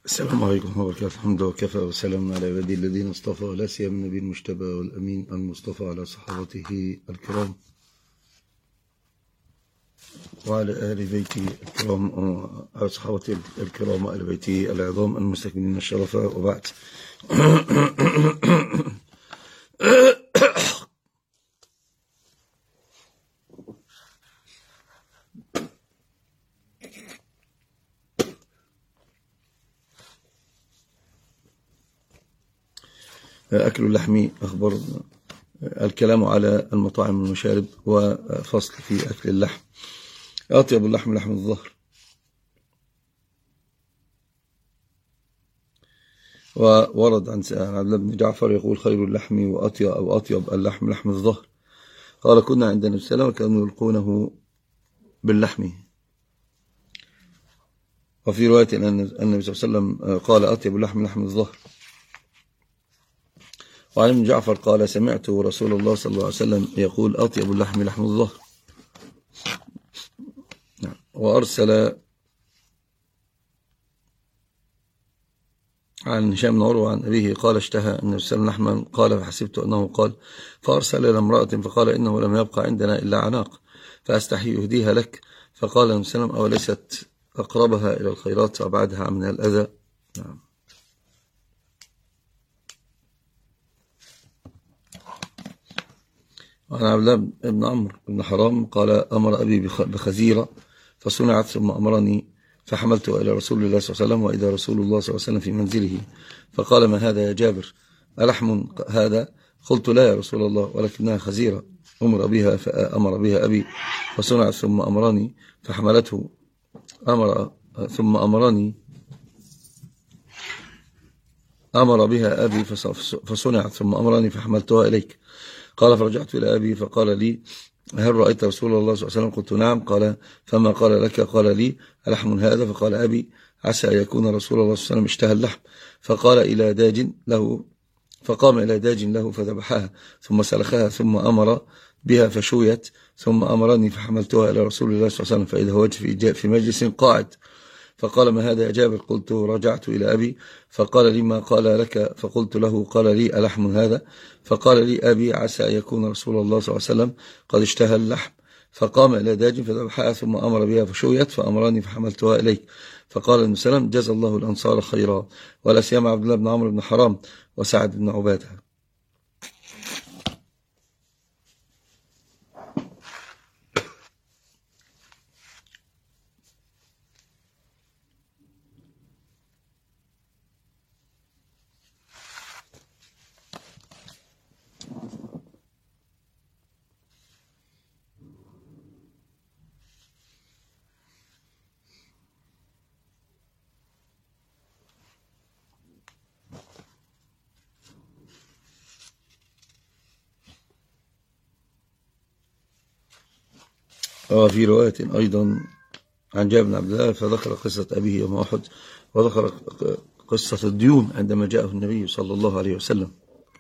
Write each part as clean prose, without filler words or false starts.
السلام عليكم ورحمة الله وبركاته. الحمد وكفى وسلام على عباده الذين اصطفى، ولا سيما النبي المجتبى والأمين المصطفى على صحابته الكرام وعلى آل بيته الكرام على صحابته الكرام وآل بيته العظام المستكملين الشرف، وبعد. أكل اللحم أخبر الكلام على المطاعم والمشارب، وفصل في أكل اللحم. أطيب اللحم لحم الظهر، وورد عن عبد الله بن جعفر يقول: خير اللحم وأطيب اللحم لحم الظهر. قال: كنا عند النبي صلى الله عليه وسلم وكانوا يلقونه باللحم. وفي رواية أن النبي صلى الله عليه وسلم قال: أطيب اللحم لحم الظهر. وعن ابن جعفر قال: سمعت رسول الله صلى الله عليه وسلم يقول: أطيب اللحم لحم الظهر. وأرسل عن هشام بن عروة عن أبيه قال: اشتهى النبي صلى الله عليه وسلم لحما، قال: فحسبت أنه قال. فأرسل إلى امرأة فقال: إنه لم يبقى عندنا إلا عناق، فأستحي أهديها لك. فقال النبي صلى الله عليه وسلم: أوليست أقربها إلى الخيرات وأبعدها من الأذى؟ نعم. وعن عبد الله بن عمرو بن حرام قال: أمر أبي بخزيرة فصنعت، ثم أمرني فحملته إلى رسول الله صلى الله عليه وسلم، وإذا رسول الله صلى الله عليه وسلم في منزله، فقال: ما هذا يا جابر؟ ألحم هذا؟ قلت: لا يا رسول الله، ولكنها خزيرة أمر بها أبي فصنعت، ثم أمرني فحملته. ثم أمر بها أبي فصنعت، ثم أمرني فحملتها إليك. قال: فرجعت إلى أبي فقال لي: هل رأيت رسول الله صلى الله عليه وسلم؟ قلت: نعم. قال: فما قال لك؟ قال لي: ألحم هذا؟ فقال أبي: عسى أن يكون رسول الله صلى الله عليه وسلم اشتهى اللحم. فقام إلى داج له فذبحها، ثم سلخها، ثم أمر بها فشويت، ثم أمرني فحملتها إلى رسول الله صلى الله عليه وسلم، فإذا هو في مجلس قاعد. فقال: ما هذا يا جابر؟ قلت: رجعت إلى أبي فقال لي: ما قال لك؟ فقلت له: قال لي: ألحم هذا؟ فقال لي أبي: عسى أن يكون رسول الله صلى الله عليه وسلم قد اشتهى اللحم. فقام إلى داج فذبحها، ثم أمر بها فشويت، فأمرني فحملتها إليك. فقال النبي صلى الله عليه وسلم: جزى الله الأنصار خيرا، ولا سيما عبد الله بن عمرو بن حرام وسعد بن عبادة. وفي رواية أيضا عن جابر بن عبد الله فذكر قصة أبيه يوم أحد، وذكر قصة الديون عندما جاءه النبي صلى الله عليه وسلم.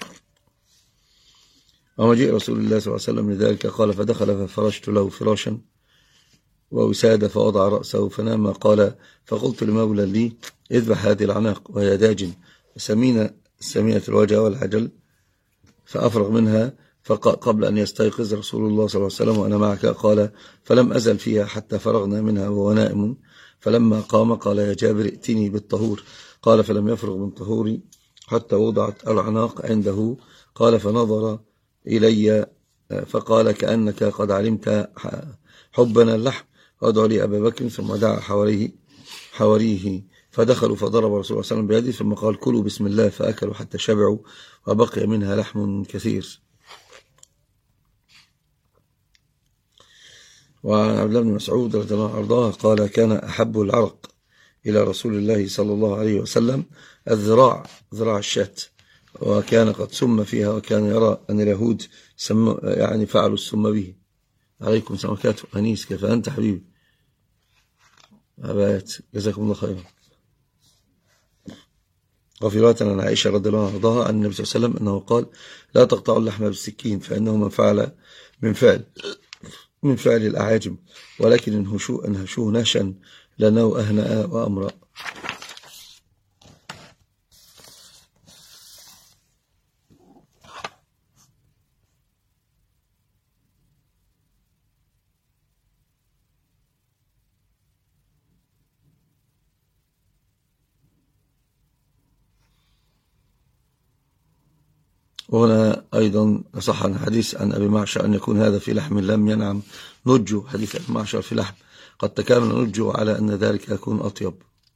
ومجيء رسول الله صلى الله عليه وسلم لذلك قال: فدخل ففرشت له فراشا ووسادة فوضع رأسه فنام. قال: فقلت لمولى لي: اذبح هذه العناق وهي داجن سمينة الوجه والعجل، فأفرغ منها قبل أن يستيقظ رسول الله صلى الله عليه وسلم وأنا معك. قال: فلم أزل فيها حتى فرغنا منها وهو نائم. فلما قام قال: يا جابر ائتني بالطهور. قال: فلم يفرغ من طهوري حتى وضعت العناق عنده. قال: فنظر إلي فقال: كأنك قد علمت حبنا اللحم، وادعوا لي أبا بكر. ثم دعا حواريه فدخلوا، فضرب رسول الله صلى الله عليه وسلم بيده، ثم قال: كلوا بسم الله، فأكلوا حتى شبعوا، وبقي منها لحم كثير. وعن عبد الله بن مسعود رضي الله عنه قال: كان أحب العرق إلى رسول الله صلى الله عليه وسلم ذراع الشاة، وكان قد سم فيها، وكان يرى أن اليهود يعني فعلوا السم به. عليكم سمكات أنيس، كيف أنت حبيبي؟ أبات جزاكم الله خيرا. وفي رواية عن عائشة رضي الله عنها عن النبي صلى الله عليه وسلم أنه قال: لا تقطعوا اللحم بالسكين، فإنه من فعل الأعاجم، ولكن انهشوه نهشا لأنه أهنأ وأمرأ. وهنا أيضا صح عن حديث عن أبي معشر أن يكون هذا في لحم لم ينعم نجه، حديث أبي معشر في لحم قد تكامل نجه على أن ذلك يكون أطيب.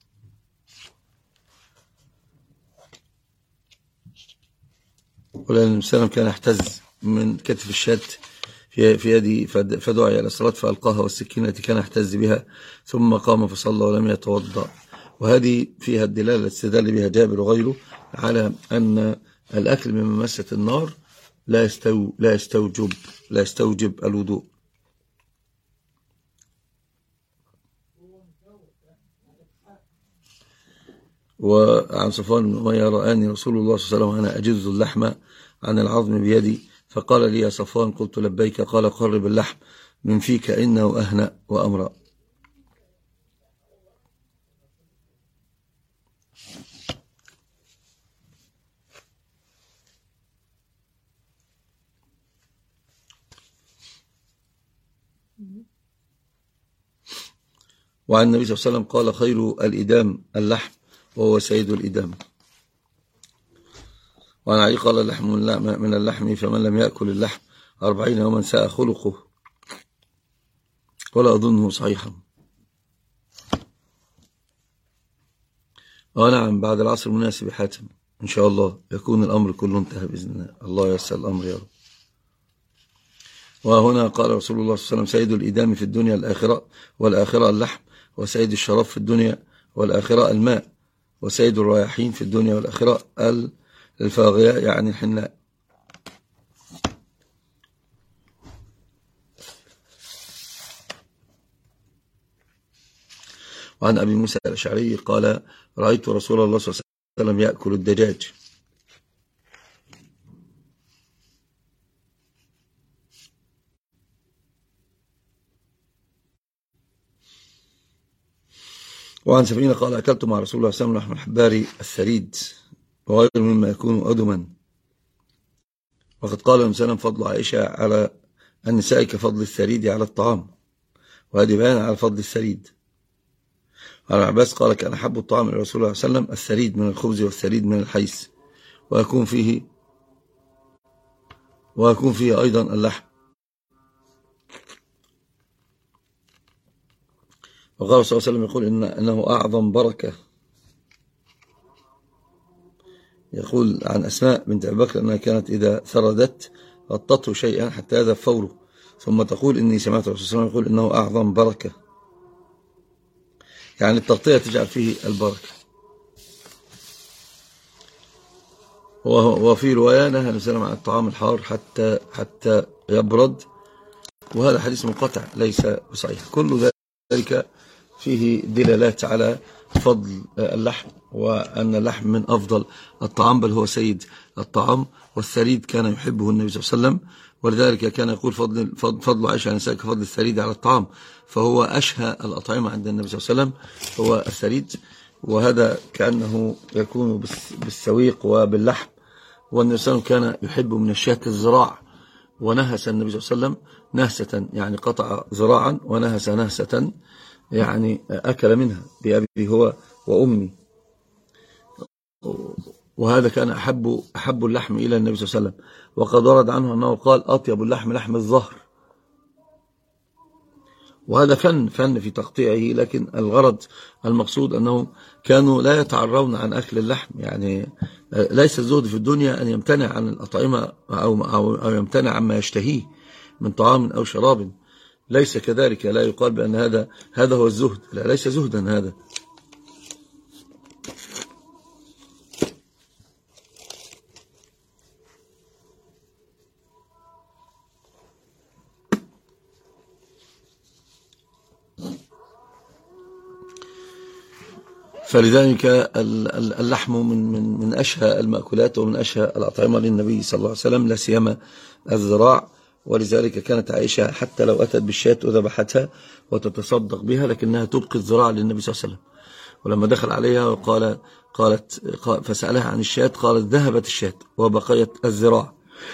ولأن الإنسان كان يحتز من كتف الشاة في يدي فدعي إلى الصلاة فألقاها، والسكينة كان يحتز بها ثم قام فصلى ولم يتوضأ. وهذه فيها الدلالة التي استدل بها جابر وغيره على أن الأكل من ممسة النار لا يستوجب الوضوء. وعن صفوان بن أمية رآني رسول الله صلى الله عليه وسلم أنا أجز اللحم عن العظم بيدي فقال لي يا صفوان قلت لبيك قال قرب اللحم من فيك إنه أهنأ وأمرأ. وعن النبي صلى الله عليه وسلم قال خير الإدام اللحم وهو سيد الإدام. وعن علي قال اللحم من اللحم فمن لم يأكل اللحم 40 يوما ساء خلقه، ولا أظنه صحيحا. ونعم بعد العصر المناسب حاتم إن شاء الله يكون الأمر كله انتهى بإذن الله. الله يسر الأمر يا رب. وهنا قال رسول الله صلى الله عليه وسلم سيد الإدام في الدنيا الآخرة والآخرة اللحم، وسيد الشراب في الدنيا والآخرة الماء، وسيد الرياحين في الدنيا والآخرة الفاغية يعني الحناء. وعن أبي موسى الأشعري قال رأيت رسول الله صلى الله عليه وسلم يأكل الدجاج. وعن سفينة قال أكلت مع رسول الله صلى الله عليه وسلم لحم الحبار الثريد وغير مما يكون أدما. وقد قال النبي فضل عائشة على النساء كفضل الثريد على الطعام، وهذه بيان على فضل الثريد. وعن عباس قال كان أحب الطعام إلى رسول الله صلى الله عليه وسلم الثريد من الخبز والثريد من الحيث، ويكون فيه أيضا اللحم. وقال صلى الله عليه وسلم يقول إنه أعظم بركة. يقول عن أسماء بنت أبي بكر أنها كانت إذا ثردت غطته شيئا حتى يذهب فوره، ثم تقول إني سمعت الرسول صلى الله عليه وسلم يقول إنه أعظم بركة، يعني التغطية تجعل فيه البركة. وفي رواية نهى النبي عن الطعام الحار حتى يبرد، وهذا حديث منقطع ليس بصحيح. كل ذلك فيه دلالات على فضل اللحم، وأن اللحم من أفضل الطعام بل هو سيد الطعام. والثريد كان يحبه النبي صلى الله عليه وسلم، ولذلك كان يقول فضل عائشة عن النساء كفضل الثريد على الطعام، فهو أشهى الأطعمة عند النبي صلى الله عليه وسلم هو الثريد. وهذا كأنه يكون بالسويق وباللحم. والنبي صلى الله عليه وسلم كان يحب من الشاة الذراع، ونهس النبي صلى الله عليه وسلم نهسة يعني قطع ذراعا، ونهس نهسة يعني أكل منها بأبي هو وأمي. وهذا كان أحب اللحم إلى النبي صلى الله عليه وسلم. وقد ورد عنه أنه قال أطيب اللحم لحم الظهر، وهذا فن في تقطيعه، لكن الغرض المقصود أنهم كانوا لا يتعرون عن أكل اللحم. يعني ليس الزهد في الدنيا أن يمتنع عن الأطعمة أو يمتنع عما يشتهيه من طعام أو شراب، ليس كذلك. لا يقال بأن هذا هو الزهد، لا، ليس زهدا هذا. فلذلك اللحم من أشهى المأكولات ومن أشهى الأطعمة للنبي صلى الله عليه وسلم، لا سيما الذراع. ولذلك كانت عائشة حتى لو أتت بالشاة وذبحتها وتتصدق بها لكنها تبقي الذراع للنبي صلى الله عليه وسلم. ولما دخل عليها فسألها عن الشاة قالت ذهبت الشاة وبقيت الذراع،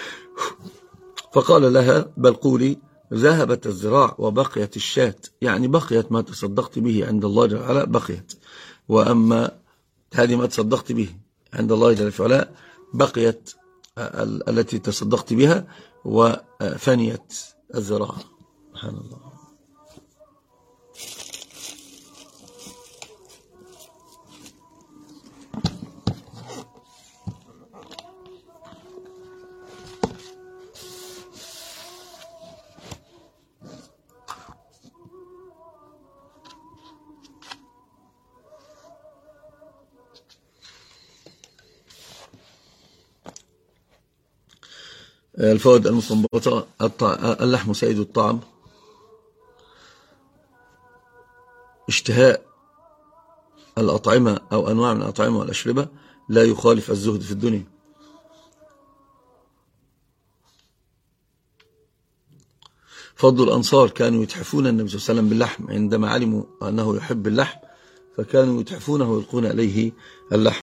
فقال لها بل قولي ذهبت الذراع وبقيت الشاة، يعني بقيت ما تصدقت به عند الله جل وعلا بقيت، وأما هذه ما تصدقت به عند الله جل وعلا بقيت التي تصدقت بها وفنيت الزراعة. سبحان الله. الفوائد المستنبطة: اللحم سيد الطعم، اشتهاء الأطعمة أو أنواع من الأطعمة والأشربة لا يخالف الزهد في الدنيا. فضل الأنصار كانوا يتحفون النبي صلى الله عليه وسلم باللحم، عندما علموا أنه يحب اللحم فكانوا يتحفونه ويلقون عليه اللحم.